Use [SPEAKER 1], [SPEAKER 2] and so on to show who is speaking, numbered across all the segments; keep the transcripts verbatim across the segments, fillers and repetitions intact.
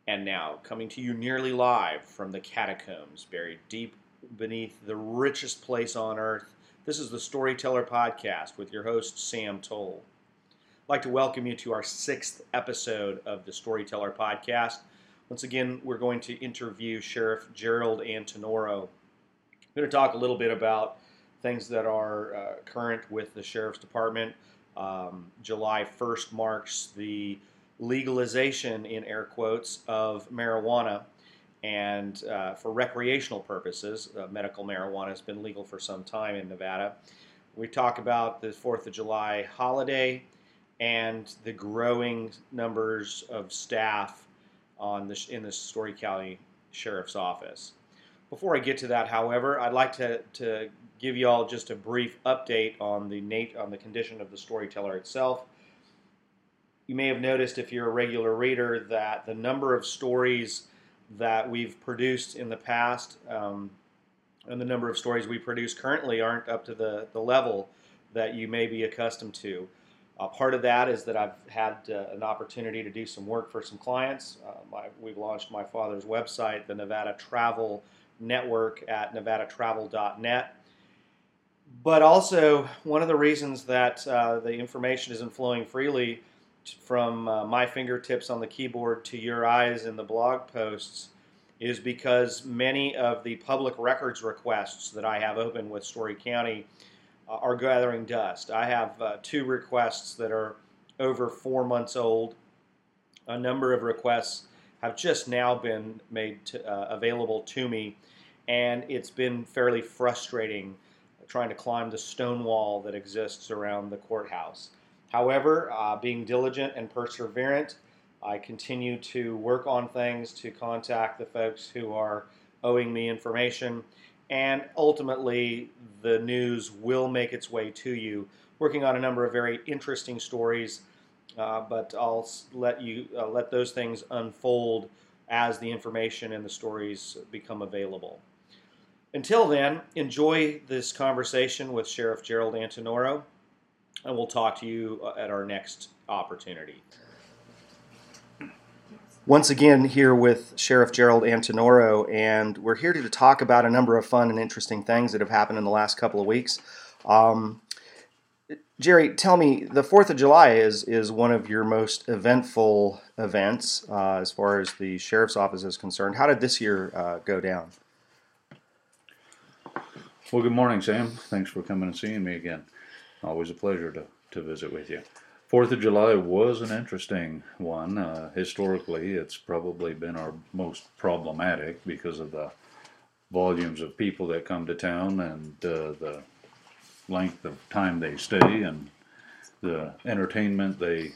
[SPEAKER 1] And now, coming to you nearly live from the catacombs, buried deep beneath the richest place on earth, this is the Storyteller Podcast with your host, Sam Toll. I'd like to welcome you to our sixth episode of the Storyteller Podcast. Once again, we're going to interview Sheriff Gerald Antinoro. I'm going to talk a little bit about things that are uh, current with the Sheriff's Department. Um, July first marks the legalization, in air quotes, of marijuana, and uh, for recreational purposes. Uh, medical marijuana has been legal for some time in Nevada. We talk about the fourth of July holiday and the growing numbers of staff on the, in the Story County Sheriff's Office. Before I get to that, however, I'd like to, to give you all just a brief update on the nat- on the condition of the Storyteller itself. You may have noticed, if you're a regular reader, that the number of stories that we've produced in the past um, and the number of stories we produce currently aren't up to the, the level that you may be accustomed to. Uh, part of that is that I've had uh, an opportunity to do some work for some clients. Uh, my, we've launched my father's website, the Nevada Travel Network, at nevada travel dot net. But also, one of the reasons that uh, the information isn't flowing freely from uh, my fingertips on the keyboard to your eyes in the blog posts is because many of the public records requests that I have open with Story County uh, are gathering dust. I have uh, two requests that are over four months old. A number of requests have just now been made to, uh, available to me, and it's been fairly frustrating trying to climb the stone wall that exists around the courthouse. However, uh, being diligent and perseverant, I continue to work on things to contact the folks who are owing me information, and ultimately the news will make its way to you. Working on a number of very interesting stories, uh, but I'll let you uh, let those things unfold as the information and the stories become available. Until then, enjoy this conversation with Sheriff Gerald Antinoro, and we'll talk to you at our next opportunity. Once again, here with Sheriff Gerald Antinoro, and we're here to talk about a number of fun and interesting things that have happened in the last couple of weeks. Um, Jerry, tell me, the fourth of July is, is one of your most eventful events uh, as far as the Sheriff's Office is concerned. How did this year uh, go down?
[SPEAKER 2] Well, good morning, Sam. Thanks for coming and seeing me again. Always a pleasure to, to visit with you. Fourth of July was an interesting one. Uh, historically, it's probably been our most problematic because of the volumes of people that come to town and uh, the length of time they stay and the entertainment they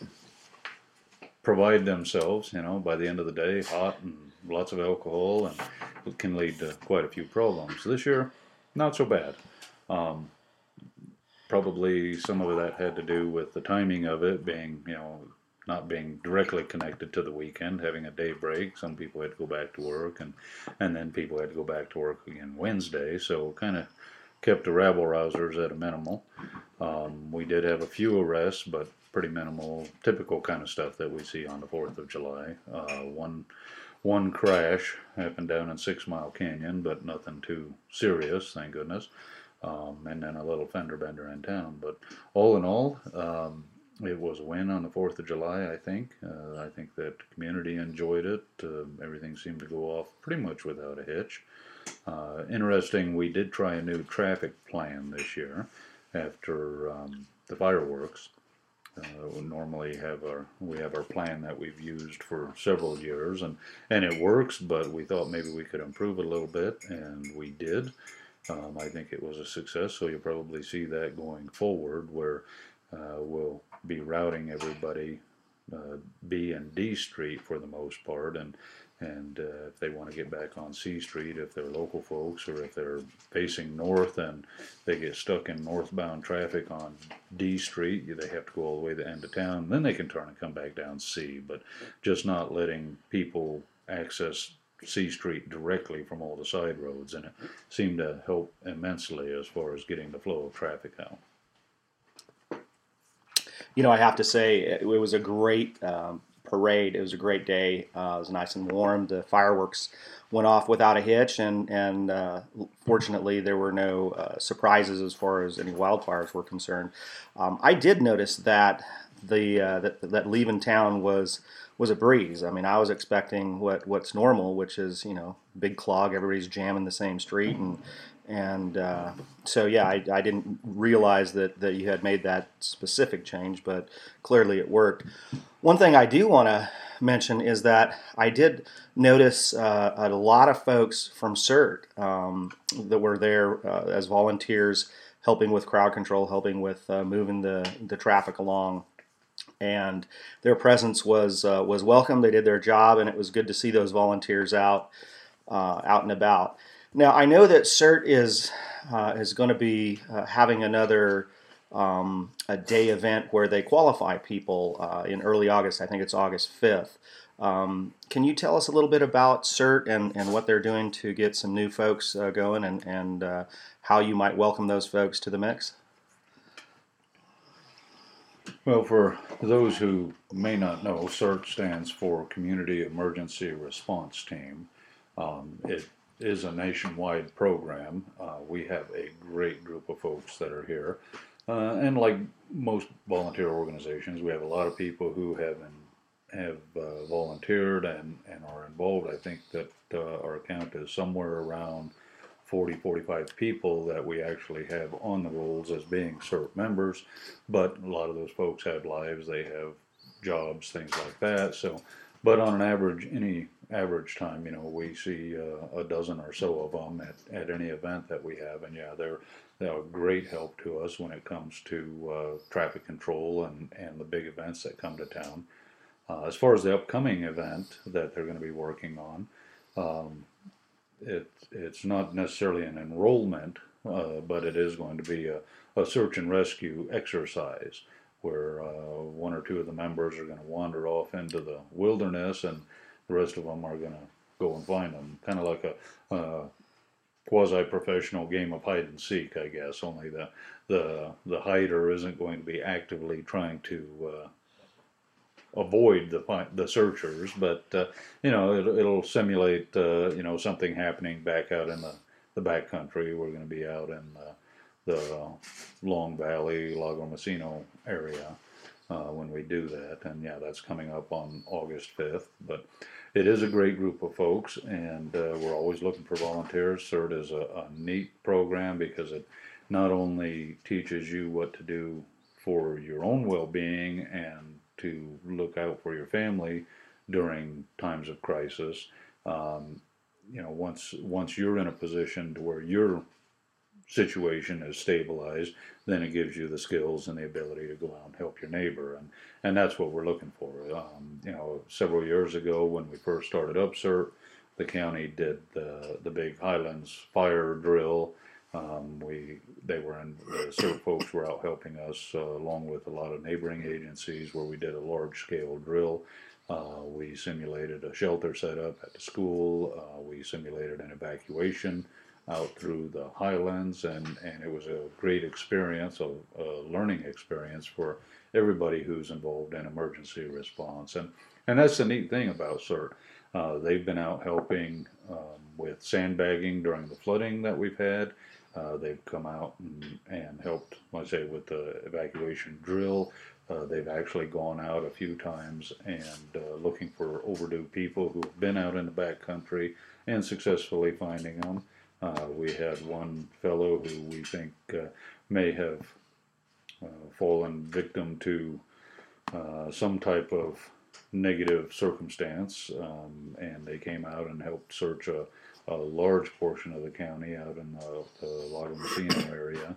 [SPEAKER 2] provide themselves. You know, by the end of the day, hot and lots of alcohol, and it can lead to quite a few problems. This year, not so bad. Um, Probably some of that had to do with the timing of it being, you know, not being directly connected to the weekend, having a day break. Some people had to go back to work, and, and then people had to go back to work again Wednesday. So kind of kept the rabble-rousers at a minimal. Um, we did have a few arrests, but pretty minimal, typical kind of stuff that we see on the fourth of July. Uh, one one crash happened down in Six Mile Canyon, but nothing too serious, thank goodness. Um, and then a little fender bender in town. But all in all, um, it was a win on the fourth of July, I think. Uh, I think that the community enjoyed it. Uh, everything seemed to go off pretty much without a hitch. Uh, interesting, we did try a new traffic plan this year after um, the fireworks. Uh, we normally have our we have our plan that we've used for several years, and, and it works, but we thought maybe we could improve it a little bit, and we did. Um, I think it was a success, so you'll probably see that going forward, where uh, we'll be routing everybody uh, B and D Street for the most part, and and uh, if they want to get back on C Street, if they're local folks, or if they're facing north and they get stuck in northbound traffic on D Street, they have to go all the way to the end of town, then they can turn and come back down C, but just not letting people access C Street directly from all the side roads, and it seemed to help immensely as far as getting the flow of traffic out.
[SPEAKER 1] You know, I have to say, it was a great um, parade. It was a great day. Uh, it was nice and warm. The fireworks went off without a hitch, and and uh, fortunately there were no uh, surprises as far as any wildfires were concerned. Um, I did notice that the uh, that that leaving town was was a breeze. I mean, I was expecting what what's normal, which is, you know, big clog, everybody's jamming the same street, and and uh, so yeah, I, I didn't realize that that you had made that specific change, but clearly it worked. One thing I do want to mention is that I did notice uh, a lot of folks from CERT um, that were there uh, as volunteers, helping with crowd control, helping with uh, moving the the traffic along. And their presence was uh, was welcome. They did their job, and it was good to see those volunteers out uh, out and about. Now, I know that CERT is uh, is going to be uh, having another um, a day event where they qualify people uh, in early August. I think it's August fifth. Um, can you tell us a little bit about CERT and, and what they're doing to get some new folks uh, going, and, and uh, how you might welcome those folks to the mix?
[SPEAKER 2] Well, for those who may not know, CERT stands for Community Emergency Response Team. Um, it is a nationwide program. Uh, we have a great group of folks that are here. Uh, and like most volunteer organizations, we have a lot of people who have in, have uh, volunteered and, and are involved. I think that uh, our count is somewhere around forty, forty-five people that we actually have on the rolls as being CERT members, but a lot of those folks have lives, they have jobs, things like that. So, but on an average, any average time, you know, we see uh, a dozen or so of them at, at any event that we have, and yeah, they're they're a great help to us when it comes to uh, traffic control and, and the big events that come to town. Uh, as far as the upcoming event that they're going to be working on, um, it, it's not necessarily an enrollment, uh, but it is going to be a, a search and rescue exercise where uh, one or two of the members are going to wander off into the wilderness and the rest of them are going to go and find them. Kind of like a uh, quasi-professional game of hide and seek, I guess, only the, the, the hider isn't going to be actively trying to uh, avoid the the searchers, but uh, you know, it, it'll simulate uh, you know, something happening back out in the the back country. We're going to be out in the, the Long Valley, Lago Messino area uh, when we do that, and yeah, that's coming up on August fifth. But it is a great group of folks, and uh, we're always looking for volunteers. CERT is a, a neat program because it not only teaches you what to do for your own well-being and to look out for your family during times of crisis. Um, you know, once once you're in a position to where your situation is stabilized, then it gives you the skills and the ability to go out and help your neighbor, and and that's what we're looking for. Um, you know, several years ago when we first started up CERT, the county did the the big Highlands fire drill. Um, we, they were in, the CERT folks were out helping us, uh, along with a lot of neighboring agencies, where we did a large scale drill. Uh, we simulated a shelter setup at the school. Uh, we simulated an evacuation out through the Highlands, and, and it was a great experience, a, a learning experience for everybody who's involved in emergency response. And, and that's the neat thing about CERT. Uh, they've been out helping um, with sandbagging during the flooding that we've had. Uh, they've come out and, and helped, like I say, with the evacuation drill. Uh, they've actually gone out a few times and uh, looking for overdue people who have been out in the back country and successfully finding them. Uh, we had one fellow who we think uh, may have uh, fallen victim to uh, some type of negative circumstance, um, and they came out and helped search a a large portion of the county out in the, the Lago Messino area.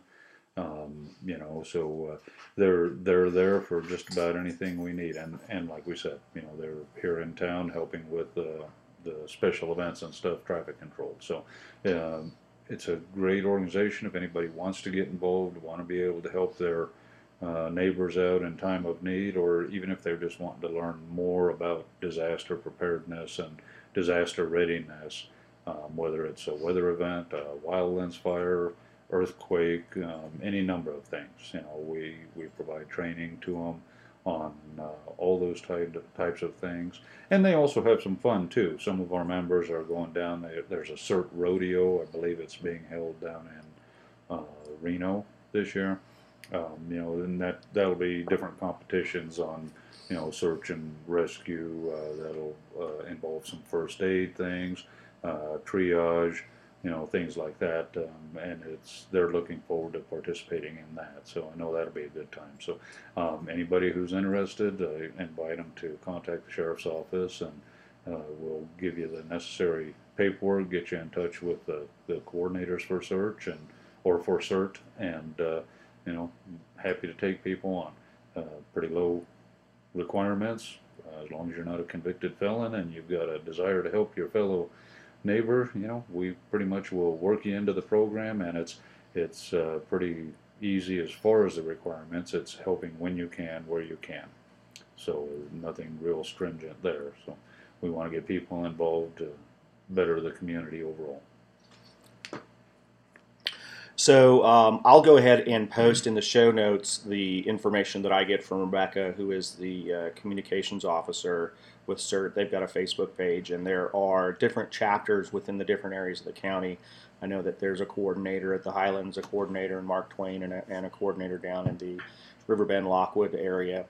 [SPEAKER 2] Um, you know, so uh, they're they're there for just about anything we need, and and like we said, you know, they're here in town helping with the the special events and stuff, traffic control. So um, it's a great organization. If anybody wants to get involved, want to be able to help their uh, neighbors out in time of need, or even if they're just wanting to learn more about disaster preparedness and disaster readiness. Um, whether it's a weather event, a wildlands fire, earthquake, um, any number of things. You know, we, we provide training to them on uh, all those type, types of things. And they also have some fun too. Some of our members are going down there. There's a CERT rodeo, I believe it's being held down in uh, Reno this year. Um, you know, and that that'll be different competitions on, you know, search and rescue. Uh, that'll uh, involve some first aid things, uh, triage, you know, things like that. Um, and it's they're looking forward to participating in that. So I know that'll be a good time. So um, anybody who's interested, uh, invite them to contact the sheriff's office, and uh, we'll give you the necessary paperwork, get you in touch with the, the coordinators for search and or for CERT, and uh, you know, happy to take people on. Uh, pretty low requirements, uh, as long as you're not a convicted felon and you've got a desire to help your fellow neighbor. You know, we pretty much will work you into the program, and it's it's uh, pretty easy as far as the requirements. It's helping when you can, where you can. So nothing real stringent there. So we want to get people involved to better the community overall.
[SPEAKER 1] So um, I'll go ahead and post in the show notes the information that I get from Rebecca, who is the uh, communications officer with CERT. They've got a Facebook page, and there are different chapters within the different areas of the county. I know that there's a coordinator at the Highlands, a coordinator in Mark Twain, and a, and a coordinator down in the Riverbend Lockwood area.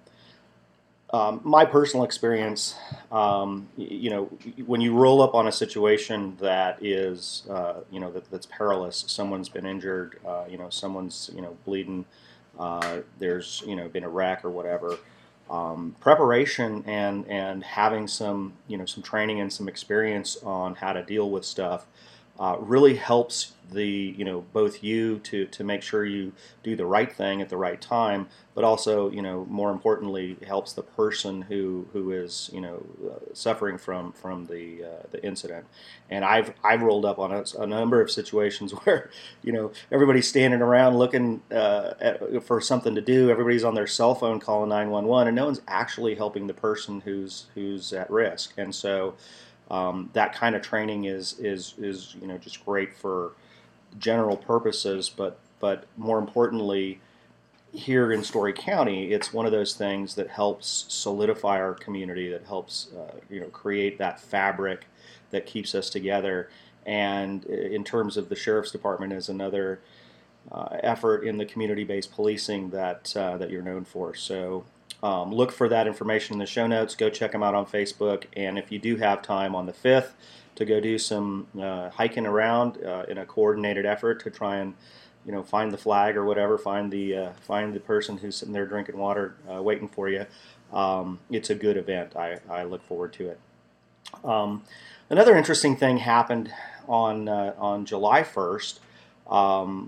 [SPEAKER 1] Um, my personal experience, um, you know, when you roll up on a situation that is, uh, you know, that, that's perilous, someone's been injured, uh, you know, someone's, you know, bleeding, uh, there's, you know, been a wreck or whatever, um, preparation and, and having some, you know, some training and some experience on how to deal with stuff uh, really helps the, you know, both you to, to make sure you do the right thing at the right time, but also, you know, more importantly, helps the person who, who is, you know, uh, suffering from, from the, uh, the incident. And I've, I've rolled up on a, a number of situations where, you know, everybody's standing around looking uh, at, for something to do. Everybody's on their cell phone calling nine one one, and no one's actually helping the person who's, who's at risk. And so um, that kind of training is, is, is, you know, just great for general purposes, but, but more importantly, here in Story County, it's one of those things that helps solidify our community, that helps uh, you know, create that fabric that keeps us together. And in terms of the Sheriff's Department, is another uh, effort in the community-based policing that uh, that you're known for. So um, look for that information in the show notes. Go check them out on Facebook. And if you do have time on the fifth to go do some uh, hiking around uh, in a coordinated effort to try and, you know, find the flag or whatever, find the uh, find the person who's sitting there drinking water, uh, waiting for you. Um, it's a good event. I, I look forward to it. Um, another interesting thing happened on uh, on July first. Um,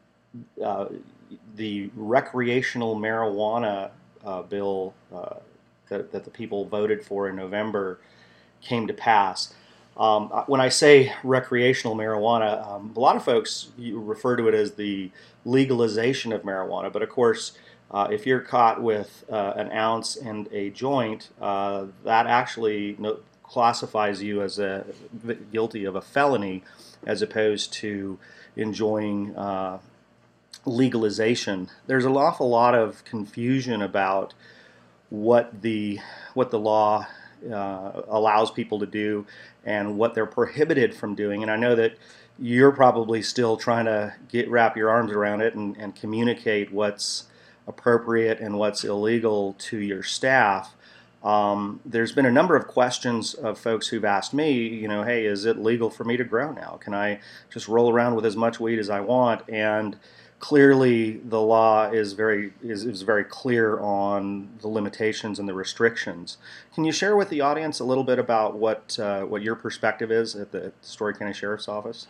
[SPEAKER 1] uh, the recreational marijuana uh, bill uh, that, that the people voted for in November came to pass. Um, when I say recreational marijuana, um, a lot of folks you refer to it as the legalization of marijuana. But of course, uh, if you're caught with uh, an ounce and a joint, uh, that actually no, classifies you as a guilty of a felony, as opposed to enjoying uh, legalization. There's an awful lot of confusion about what the what the law uh, allows people to do and what they're prohibited from doing. And I know that you're probably still trying to get wrap your arms around it and, and communicate what's appropriate and what's illegal to your staff. Um, there's been a number of questions of folks who've asked me, you know, hey, is it legal for me to grow now? Can I just roll around with as much weed as I want? And clearly, the law is very is, is very clear on the limitations and the restrictions. Can you share with the audience a little bit about what uh, what your perspective is at the, at the Story County Sheriff's Office?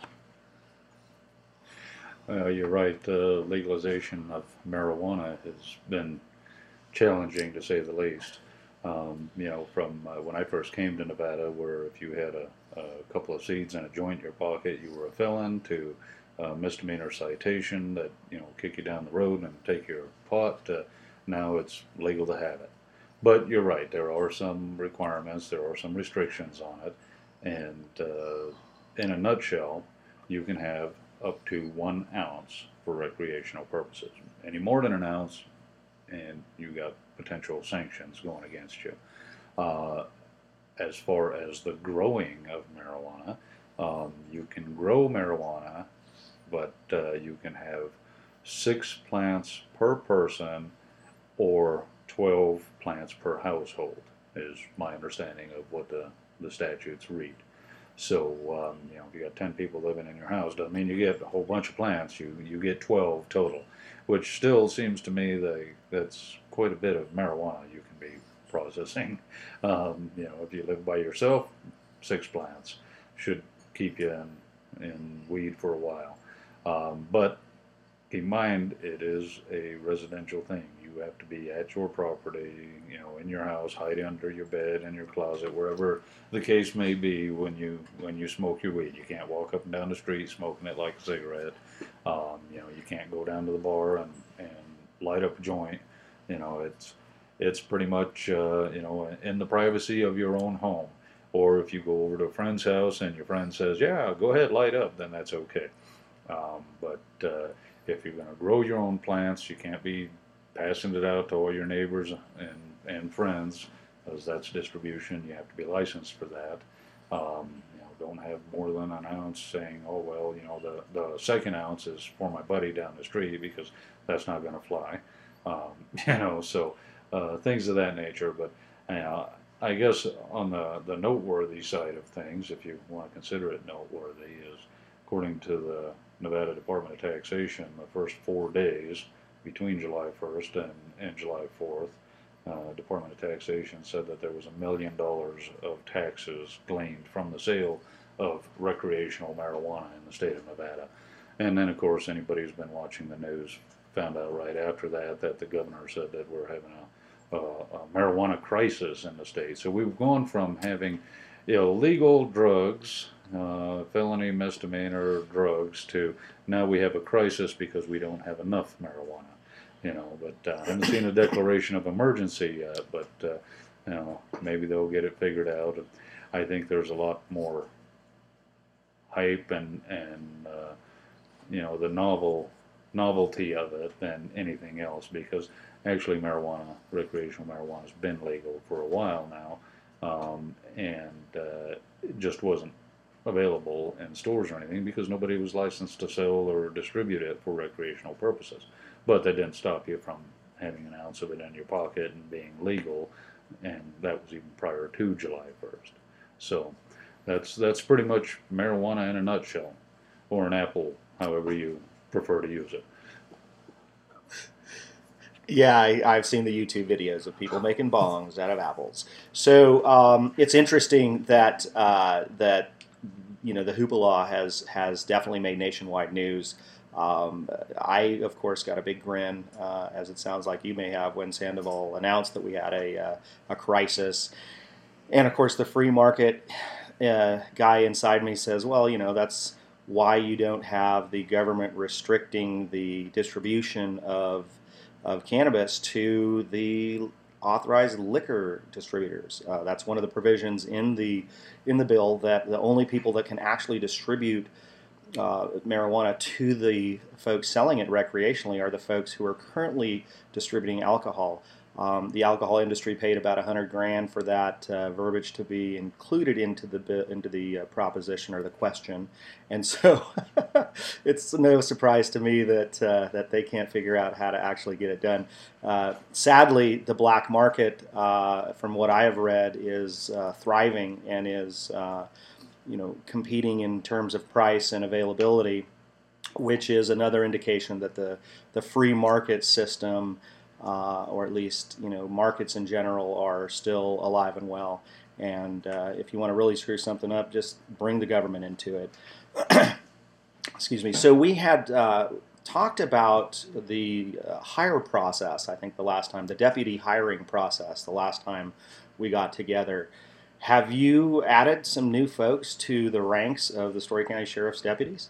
[SPEAKER 2] Uh, you're right. Uh, legalization of marijuana has been challenging, to say the least. Um, you know, from uh, when I first came to Nevada, where if you had a, a couple of seeds and a joint in your pocket, you were a felon, to a misdemeanor citation that, you know, kick you down the road and take your pot. Uh, now it's legal to have it. But you're right, there are some requirements, there are some restrictions on it, and uh, in a nutshell, you can have up to one ounce for recreational purposes. Any more than an ounce, and you got potential sanctions going against you. Uh, as far as the growing of marijuana, um, you can grow marijuana, but uh, you can have six plants per person or twelve plants per household, is my understanding of what the, the statutes read. So, um, you know, if you got ten people living in your house, doesn't mean you get a whole bunch of plants. You, you get twelve total, which still seems to me that that's quite a bit of marijuana you can be processing. Um, you know, if you live by yourself, six plants should keep you in, in weed for a while. Um, but keep in mind, it is a residential thing. You have to be at your property, you know, in your house, hiding under your bed, in your closet, wherever the case may be when you when you smoke your weed. You can't walk up and down the street smoking it like a cigarette. Um, you know, you can't go down to the bar and, and light up a joint. You know, it's it's pretty much uh, you know, in the privacy of your own home. Or if you go over to a friend's house and your friend says, "Yeah, go ahead, light up," then that's okay. Um, but uh, if you're going to grow your own plants, you can't be passing it out to all your neighbors and, and friends, because that's distribution. You have to be licensed for that. Um, you know, don't have more than an ounce saying, "Oh, well, you know, the, the second ounce is for my buddy down the street," because that's not going to fly. Um, you know, so uh, things of that nature. But you know, I guess on the, the noteworthy side of things, if you want to consider it noteworthy, is according to the Nevada Department of Taxation, the first four days between July first and, and July fourth, uh, Department of Taxation said that there was a million dollars of taxes gleaned from the sale of recreational marijuana in the state of Nevada. And then, of course, anybody who's been watching the news found out right after that that the governor said that we're having a, a, a marijuana crisis in the state. So we've gone from having illegal drugs, uh, felony misdemeanor drugs, to now we have a crisis because we don't have enough marijuana. You know, but uh, I haven't seen a declaration of emergency yet, but uh, you know, maybe they'll get it figured out. I think there's a lot more hype and and uh, you know, the novel novelty of it than anything else, because actually marijuana, recreational marijuana, has been legal for a while now, um, and uh, it just wasn't available in stores or anything because nobody was licensed to sell or distribute it for recreational purposes. But that didn't stop you from having an ounce of it in your pocket and being legal, and that was even prior to July first. So that's that's pretty much marijuana in a nutshell, or an apple, however you prefer to use it.
[SPEAKER 1] Yeah, I, I've seen the YouTube videos of people making bongs out of apples. So um, it's interesting that uh, that you know the hoopla has has definitely made nationwide news. Um, I, of course, got a big grin, uh, as it sounds like you may have, when Sandoval announced that we had a uh, a crisis, and of course the free market uh, guy inside me says, well, you know, that's why you don't have the government restricting the distribution of of cannabis to the authorized liquor distributors. Uh, that's one of the provisions in the in the bill, that the only people that can actually distribute uh, marijuana to the folks selling it recreationally are the folks who are currently distributing alcohol. Um, the alcohol industry paid about a hundred grand for that uh, verbiage to be included into the into the uh, proposition or the question, and so it's no surprise to me that uh, that they can't figure out how to actually get it done. Uh, sadly, the black market, uh, from what I have read, is uh, thriving and is uh, you know competing in terms of price and availability, which is another indication that the the free market system, Uh, or at least, you know, markets in general are still alive and well. And uh, if you want to really screw something up, just bring the government into it. Excuse me. So we had uh, talked about the uh, hire process, I think the last time, the deputy hiring process, the last time we got together. Have you added some new folks to the ranks of the Story County Sheriff's deputies?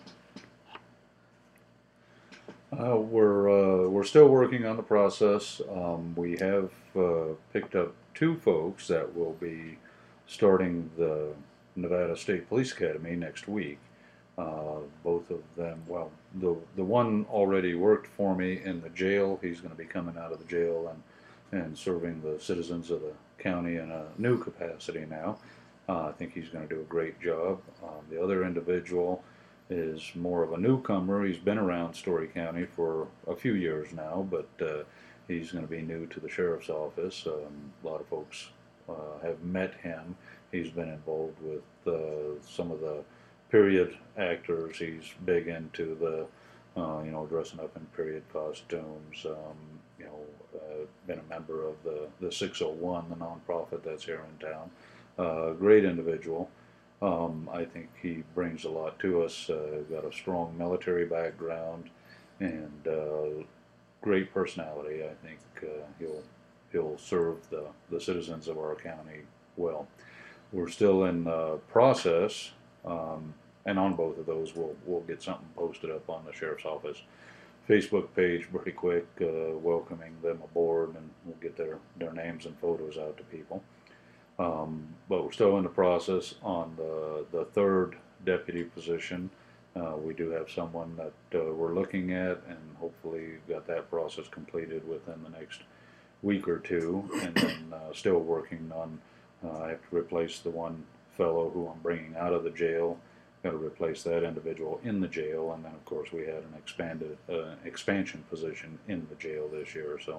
[SPEAKER 2] Uh, we're uh, we're still working on the process. Um, we have uh, picked up two folks that will be starting the Nevada State Police Academy next week. Uh, both of them, well, the the one already worked for me in the jail. He's going to be coming out of the jail and and serving the citizens of the county in a new capacity now. Uh, I think he's going to do a great job. Um, the other individual is more of a newcomer. He's been around Story County for a few years now, but uh, he's going to be new to the sheriff's office. Um, a lot of folks uh, have met him. He's been involved with uh, some of the period actors. He's big into the, uh, you know, dressing up in period costumes. Um, you know, uh, been a member of the, the six oh one, the nonprofit that's here in town. Uh, great individual. Um, I think he brings a lot to us. Uh, got a strong military background and uh, great personality. I think uh, he'll he'll serve the, the citizens of our county well. We're still in the process, um, and on both of those, we'll we'll get something posted up on the sheriff's office Facebook page pretty quick, uh, welcoming them aboard, and we'll get their their names and photos out to people. Um, but we're still in the process on the, the third deputy position. Uh, we do have someone that uh, we're looking at, and hopefully got that process completed within the next week or two. And then uh, still working on, uh, I have to replace the one fellow who I'm bringing out of the jail. Got to replace that individual in the jail, and then of course we had an expanded uh, expansion position in the jail this year. So,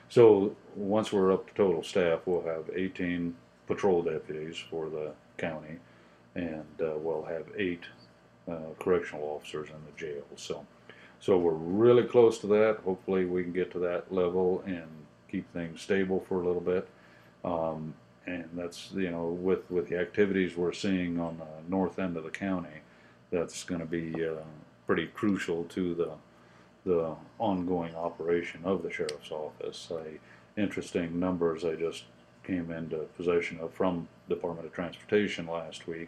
[SPEAKER 2] so once we're up to total staff, we'll have eighteen patrol deputies for the county, and uh, we'll have eight uh, correctional officers in the jail. So, so we're really close to that. Hopefully, we can get to that level and keep things stable for a little bit. Um, and that's, you know, with with the activities we're seeing on the north end of the county, that's going to be uh, pretty crucial to the the ongoing operation of the sheriff's office. I, interesting numbers I just came into possession of from Department of Transportation last week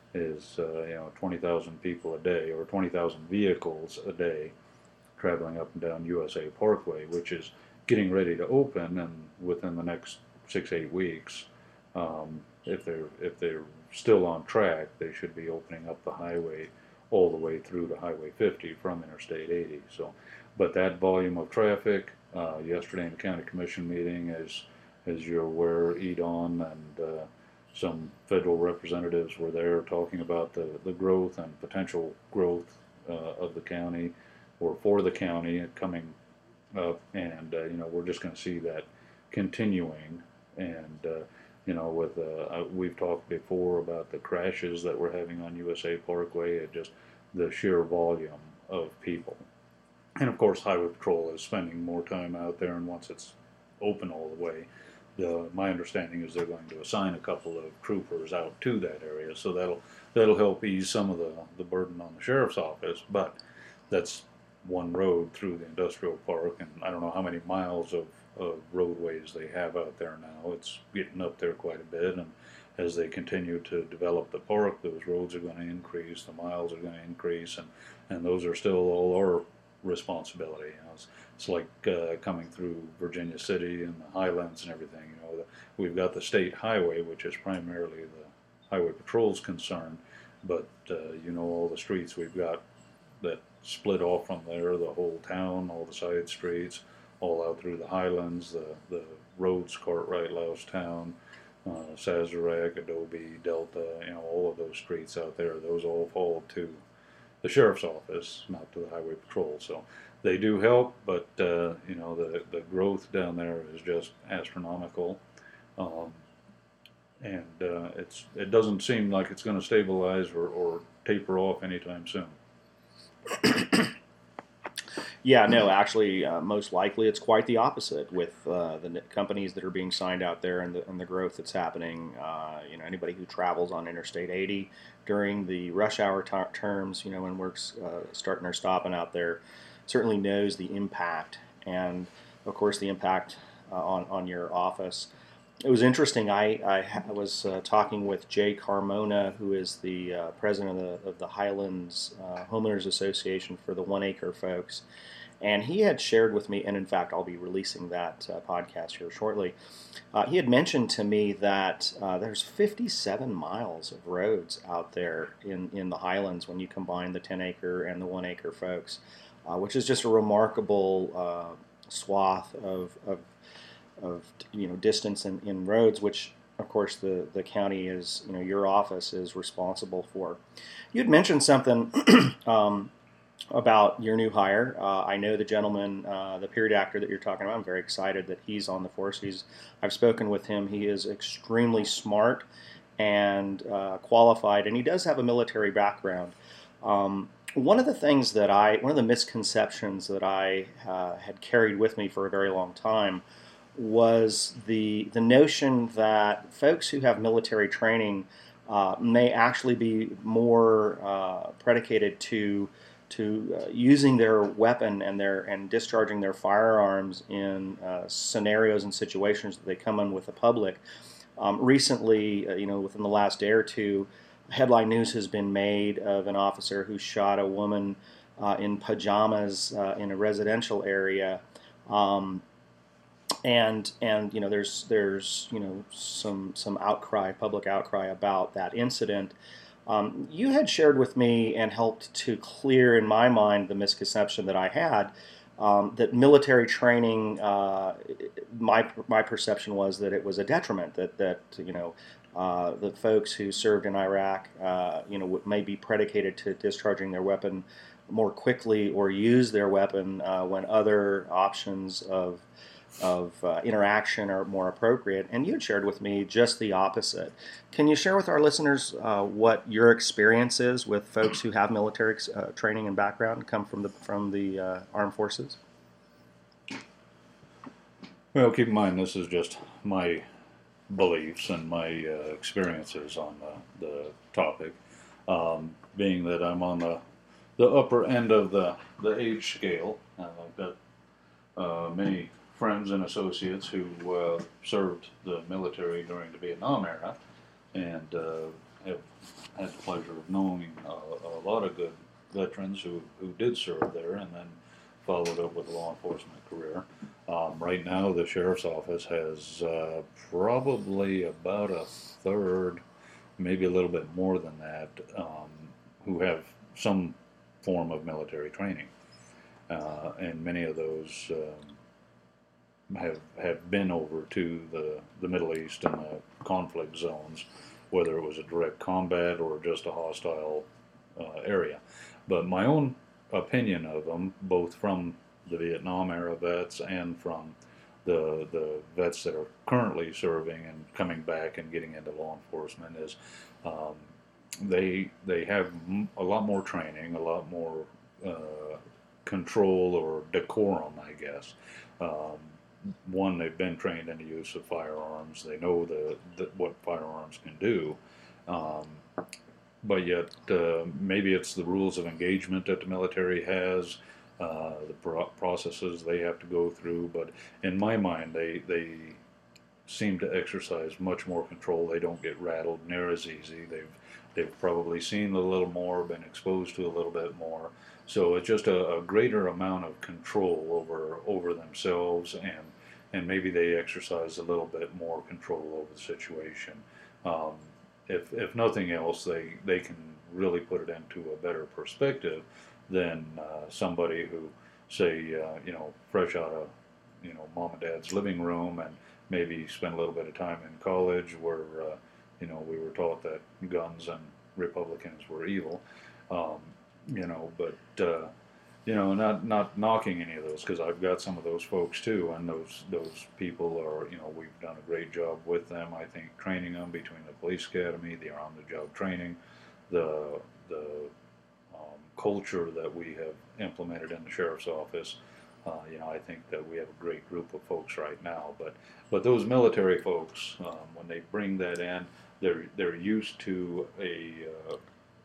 [SPEAKER 2] is uh, you know twenty thousand people a day, or twenty thousand vehicles a day traveling up and down U S A Parkway, which is getting ready to open, and within the next six eight weeks, um, if they're if they're still on track, they should be opening up the highway all the way through to Highway fifty from Interstate eighty. So, but that volume of traffic uh, yesterday in the county commission meeting, as as you're aware, Edon and uh, some federal representatives were there talking about the, the growth and potential growth uh, of the county, or for the county coming up, and uh, you know we're just going to see that continuing. And uh, you know, with uh, we've talked before about the crashes that we're having on U S A Parkway, and just the sheer volume of people. And of course, Highway Patrol is spending more time out there, and once it's open all the way, the, my understanding is they're going to assign a couple of troopers out to that area, so that'll that'll help ease some of the, the burden on the sheriff's office. But that's one road through the industrial park, and I don't know how many miles of, of roadways they have out there now. It's getting up there quite a bit, and as they continue to develop the park, those roads are going to increase, the miles are going to increase, and, and those are still all our responsibility. You know, it's, it's like uh, coming through Virginia City and the Highlands and everything. You know, the, we've got the state highway, which is primarily the Highway Patrol's concern, but uh, you know, all the streets we've got that split off from there, the whole town, all the side streets, all out through the Highlands, the, the roads, Cartwright, Loustown, uh, Sazerac, Adobe, Delta, you know, all of those streets out there, those all fall to the sheriff's office, not to the Highway Patrol. So they do help, but uh, you know, the the growth down there is just astronomical, um, and uh, it's it doesn't seem like it's going to stabilize or, or taper off anytime soon.
[SPEAKER 1] Yeah, no, actually, uh, most likely it's quite the opposite with uh, the companies that are being signed out there, and the, and the growth that's happening. Uh, you know, anybody who travels on Interstate eighty during the rush hour t- terms, you know, when work's uh, starting or stopping out there, certainly knows the impact, and of course the impact uh, on on your office. It was interesting. I, I, I was uh, talking with Jay Carmona, who is the uh, president of the, of the Highlands uh, Homeowners Association for the One Acre folks. And he had shared with me, and in fact, I'll be releasing that uh, podcast here shortly. Uh, he had mentioned to me that uh, there's fifty-seven miles of roads out there in, in the Highlands when you combine the ten acre and the one acre folks, uh, which is just a remarkable uh, swath of, of of you know distance in, in roads, which of course the, the county is, you know, your office is responsible for. You had mentioned something um, about your new hire. Uh, I know the gentleman, uh, the period actor that you're talking about. I'm very excited that he's on the force. He's I've spoken with him. He is extremely smart and uh, qualified, and he does have a military background. Um, one of the things that I, one of the misconceptions that I uh, had carried with me for a very long time was the the notion that folks who have military training uh, may actually be more uh, predicated to to uh, using their weapon and their and discharging their firearms in uh, scenarios and situations that they come in with the public. Um, recently, uh, you know, within the last day or two, headline news has been made of an officer who shot a woman uh, in pajamas uh, in a residential area. Um, and and you know there's there's you know some some outcry, public outcry about that incident. Um, you had shared with me and helped to clear in my mind the misconception that I had, um, that military training. Uh, my my perception was that it was a detriment. That that you know. Uh, the folks who served in Iraq, uh, you know, may be predicated to discharging their weapon more quickly or use their weapon uh, when other options of of uh, interaction are more appropriate. And you had shared with me just the opposite. Can you share with our listeners uh, what your experience is with folks who have military uh, training and background, come from the from the uh, armed forces?
[SPEAKER 2] Well, keep in mind this is just my beliefs and my uh, experiences on the, the topic. Um, being that I'm on the the upper end of the the age scale, uh, I've got uh, many friends and associates who uh, served the military during the Vietnam era, and uh, have had the pleasure of knowing a, a lot of good veterans who, who did serve there and then followed up with a law enforcement career. Um, right now, the sheriff's office has uh, probably about a third, maybe a little bit more than that, um, who have some form of military training. Uh, and many of those um, have have been over to the, the Middle East and the conflict zones, whether it was a direct combat or just a hostile uh, area. But my own opinion of them, both from the Vietnam era vets and from the the vets that are currently serving and coming back and getting into law enforcement, is um, they they have a lot more training, a lot more uh, control or decorum, I guess. Um, one, they've been trained in the use of firearms. They know the, the what firearms can do. Um, but yet, uh, maybe it's the rules of engagement that the military has, uh, the pro- processes they have to go through. But in my mind, they they seem to exercise much more control. They don't get rattled near as easy. They've they've probably seen a little more, been exposed to a little bit more. So it's just a, a greater amount of control over over themselves, and and maybe they exercise a little bit more control over the situation. Um, if if nothing else, they they can really put it into a better perspective than uh, somebody who, say, uh, you know, fresh out of, you know, mom and dad's living room and maybe spent a little bit of time in college where, uh, you know, we were taught that guns and Republicans were evil, um, you know, but, uh, you know, not not knocking any of those, because I've got some of those folks too, and those those people are, you know, we've done a great job with them. I think training them between the police academy, the on-the-job training, the the um, culture that we have implemented in the sheriff's office. Uh, you know, I think that we have a great group of folks right now. But but those military folks, um, when they bring that in, they're they're used to a uh,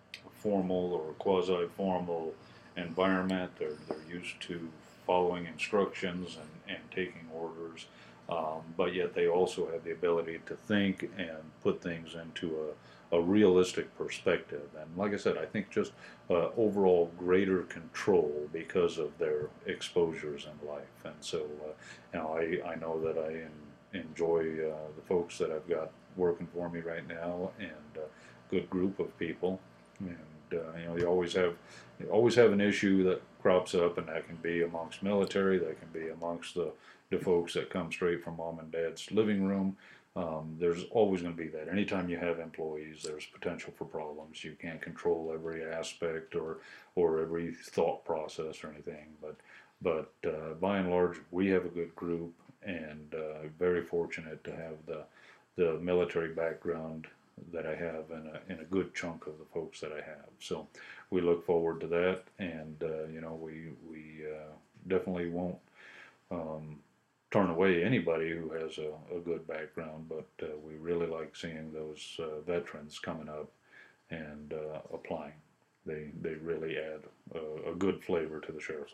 [SPEAKER 2] formal or quasi-formal environment. They're they're used to following instructions and, and taking orders. Um, but yet they also have the ability to think and put things into a, a realistic perspective. And like I said, I think just uh, overall greater control because of their exposures in life. And so, uh, you know, I, I know that I en- enjoy uh, the folks that I've got working for me right now, and a good group of people. And uh, you know, you always have you always have an issue that crops up, and that can be amongst military, that can be amongst the the folks that come straight from mom and dad's living room. Um, there's always going to be that. Anytime you have employees, there's potential for problems. You can't control every aspect or or every thought process or anything. But but uh, by and large, we have a good group, and uh, very fortunate to have the the military background that I have, and a, in a good chunk of the folks that I have. So we look forward to that, and uh, you know, we we uh, definitely won't um, turn away anybody who has a, a good background, but uh, we really like seeing those uh, veterans coming up and uh, applying. They they really add a, a good flavor to the sheriff's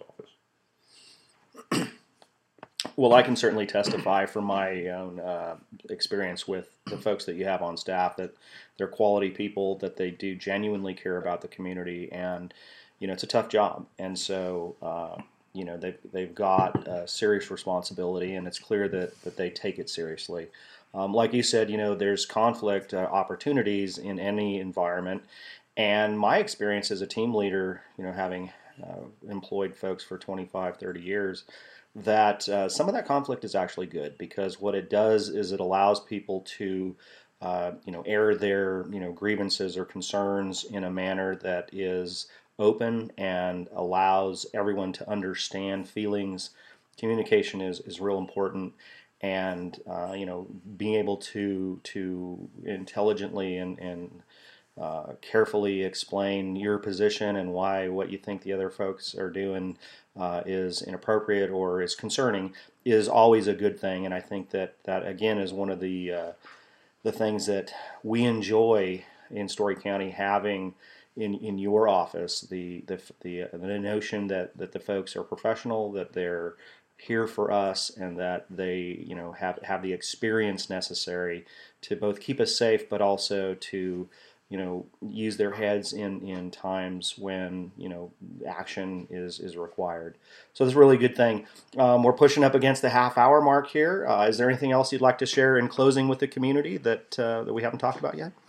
[SPEAKER 2] office.
[SPEAKER 1] Well, I can certainly testify from my own uh, experience with the folks that you have on staff that they're quality people, that they do genuinely care about the community, and you know, it's a tough job, and so uh, you know, they've they've got a serious responsibility, and it's clear that that they take it seriously. Um, like you said, you know, there's conflict uh, opportunities in any environment, and my experience as a team leader, you know, having uh, employed folks for twenty-five, thirty years, that uh, some of that conflict is actually good, because what it does is it allows people to uh, you know, air their you know grievances or concerns in a manner that is open and allows everyone to understand feelings. Communication is, is real important, and uh, you know, being able to to intelligently and and uh, carefully explain your position and why what you think the other folks are doing uh, is inappropriate or is concerning is always a good thing. And I think that that again is one of the uh, the things that we enjoy in Story County, having in, in your office, the the the, uh, the notion that, that the folks are professional, that they're here for us, and that they you know have have the experience necessary to both keep us safe, but also to you know use their heads in, in times when you know action is is required. So that's a really good thing. Um, we're pushing up against the half hour mark here. Uh, is there anything else you'd like to share in closing with the community that uh, that we haven't talked about yet?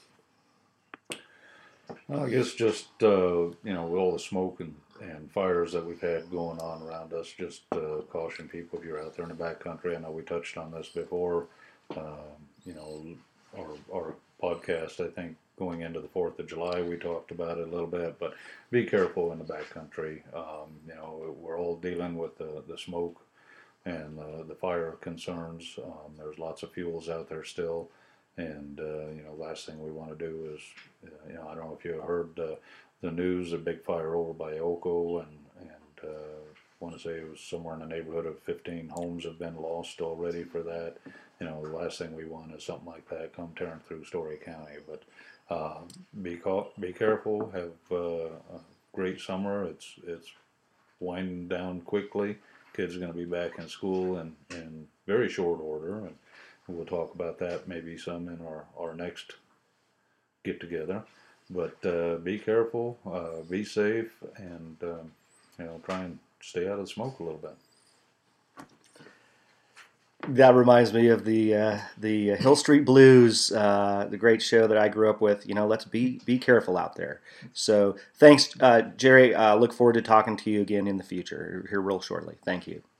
[SPEAKER 2] Well, I guess just uh, you know, with all the smoke and, and fires that we've had going on around us, just uh, caution people if you're out there in the backcountry. I know we touched on this before. Um, you know, our our podcast, I think, going into the fourth of July, we talked about it a little bit, but be careful in the backcountry. Um, you know, we're all dealing with the, the smoke and uh, the fire concerns. Um, there's lots of fuels out there still. And, uh, you know, last thing we want to do is, uh, you know, I don't know if you heard uh, the news, a big fire over by Elko, and, and uh, I want to say it was somewhere in the neighborhood of fifteen homes have been lost already for that. You know, the last thing we want is something like that come tearing through Story County. But uh, be ca- be careful, have uh, a great summer. It's, it's winding down quickly. Kids are going to be back in school in, in very short order. And we'll talk about that maybe some in our, our next get-together. But uh, be careful, uh, be safe, and um, you know, try and stay out of the smoke a little bit.
[SPEAKER 1] That reminds me of the uh, the Hill Street Blues, uh, the great show that I grew up with. You know, let's be be careful out there. So thanks, uh, Jerry. Uh, look forward to talking to you again in the future here real shortly. Thank you.